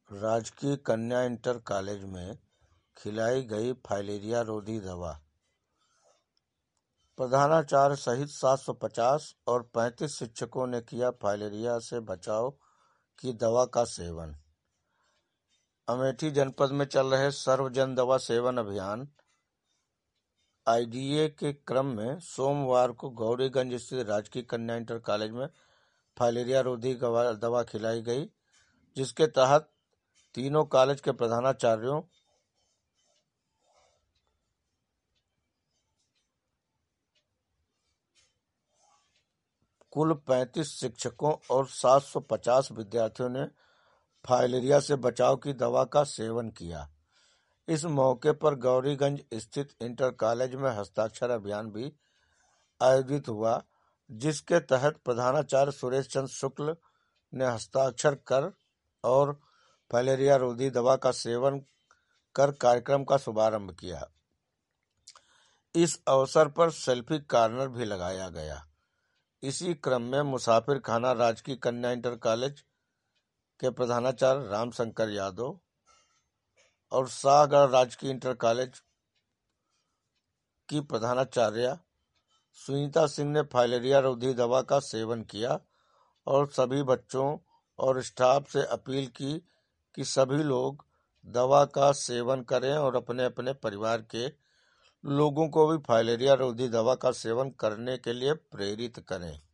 राजकीय कन्या inter college में खिलाई गई फाइलेरिया रोधी दवा। प्रधानाचार्य सहित 750 और 35 शिक्षकों ने किया फाइलेरिया से बचाव की दवा का सेवन। अमेठी जनपद में चल रहे सर्व जन दवा सेवन अभियान IDA के क्रम में सोमवार को गौरीगंज स्थित राजकीय कन्या इंटर कॉलेज में फाइलेरिया रोधी दवा खिलाई गई, जिसके तहत तीनों कॉलेज के प्रधानाचार्यों कुल 35 शिक्षकों और 750 विद्यार्थियों ने फाइलेरिया से बचाव की दवा का सेवन किया। इस मौके पर गौरीगंज स्थित इंटर कॉलेज में हस्ताक्षर अभियान भी आयोजित हुआ, जिसके तहत प्रधानाचार्य सुरेश चंद्र शुक्ल ने हस्ताक्षर कर और फाइलेरिया रोधी दवा का सेवन कर कार्यक्रम का शुभारंभ किया। इस अवसर पर सेल्फी कॉर्नर भी लगाया गया। इसी क्रम में मुसाफिर खाना राजकीय कन्या इंटर कॉलेज के प्रधानाचार्य रामशंकर यादव और शाहगढ़ राजकीय इंटर कॉलेज की प्रधानाचार्य सुनीता सिंह ने फाइलेरिया रोधी दवा का सेवन किया और सभी बच्चों और स्टाफ से अपील की कि सभी लोग दवा का सेवन करें और अपने अपने परिवार के लोगों को भी फाइलेरिया रोधी दवा का सेवन करने के लिए प्रेरित करें।